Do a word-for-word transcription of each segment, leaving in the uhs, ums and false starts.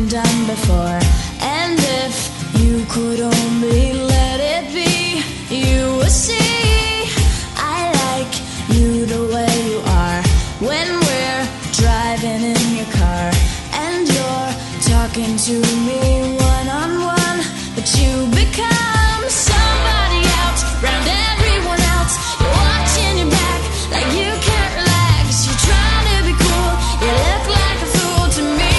done before. And if you could only let it be, you would see I like you the way you are. When we're driving in your car and you're talking to me one-on-one, but you become somebody else round everyone else. You're watching your back like you can't relax. You're trying to be cool, you look like a fool to me.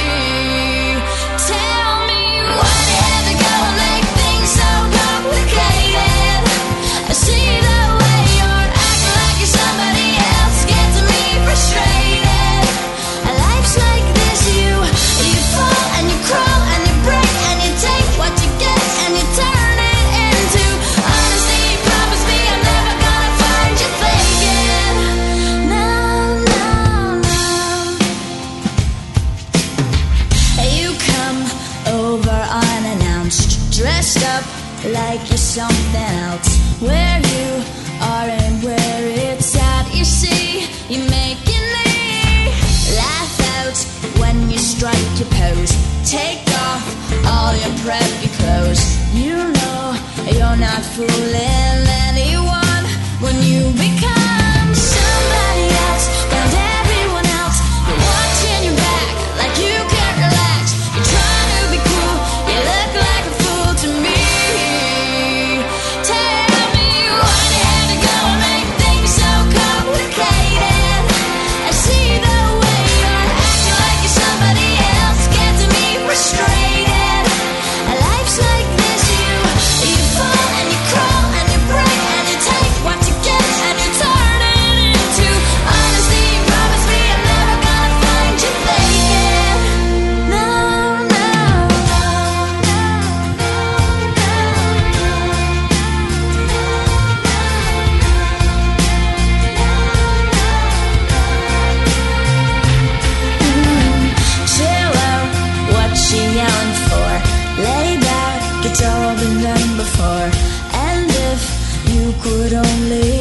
Tell me why you had to go and make things so complicated. I see the way you're acting like you're somebody else, gets me frustrated. Life's like this, you you fall and you crawl and you break and you take what you get and you turn it into honesty. Promise me I'm never gonna find you faking. No, no, no. You come over unannounced, dressed up like you're something else. Where you are and where it's at, you see, you're making me laugh out when you strike your pose. Take off all your preppy clothes. You know you're not fooling anyone when you become somebody else round everyone else. You're watching your back like you can't relax. You're trying to be cool, you look like a fool to me. Tell me why you had to go and make things so complicated. I see the way you're acting like you're somebody else, gets me frustrated. Life's like this, you you fall and you crawl and you break and you take what you get and you turn it into honesty. Promise me I'm never gonna find you faking. No, no, no, chill out, what she yelling for? Lay back, it's all been done before. And if you could only